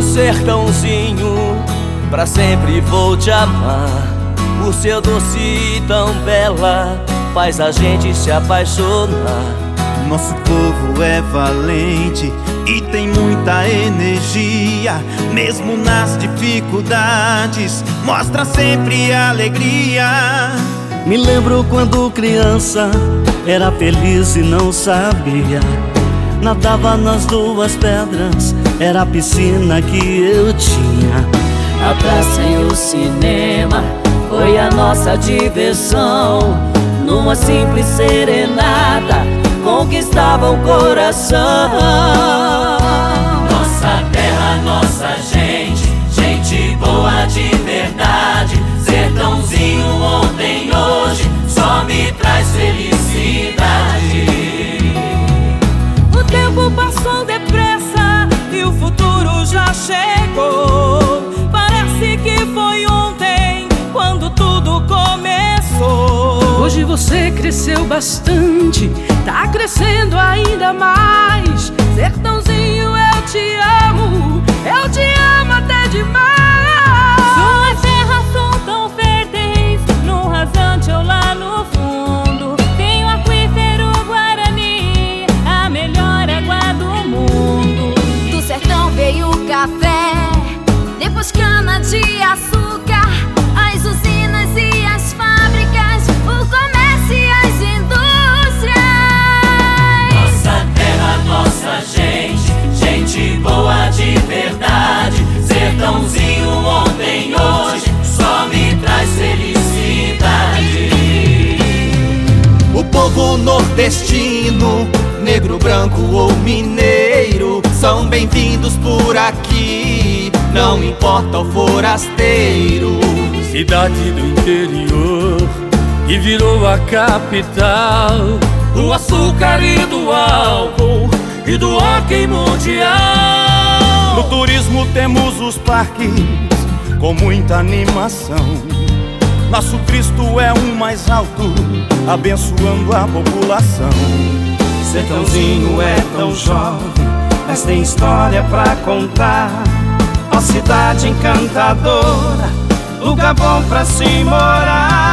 No sertãozinho, pra sempre vou te amar. O seu doce tão bela faz a gente se apaixonar. Nosso povo é valente e tem muita energia. Mesmo nas dificuldades, mostra sempre alegria. Me lembro quando criança, era feliz e não sabia. Nadava nas duas pedras, era a piscina que eu tinha. A praça e o cinema foi a nossa diversão. Numa simples serenata conquistava o coração. Nossa terra, nossa gente, gente boa de verdade. Sertãozinho ontem e hoje só me traz felicidade. O tempo passou depressa e o futuro já chegou. Parece que foi ontem quando tudo começou. Hoje você cresceu bastante, tá crescendo ainda mais. Sertãozinho, eu te amo até demais. Suas terras são tão férteis, no rasante ou lá no fundo. Tem o aquífero Guarani, a melhor água do mundo. Do sertão veio o café, depois cana de açúcar, as usinas e as fábricas, o comércio e as indústrias. Nossa terra, nossa gente, gente boa de verdade. Sertãozinho ontem e hoje só me traz felicidade. O povo nordestino, negro, branco ou mineiro, são bem-vindos por aqui, não importa o forasteiro. Cidade do interior que virou a capital do açúcar e do álcool e do hóquei mundial. No turismo temos os parques com muita animação. Nosso Cristo é o mais alto, abençoando a população. Sertãozinho é tão jovem, mas tem história pra contar. Uma cidade encantadora, lugar bom pra se morar.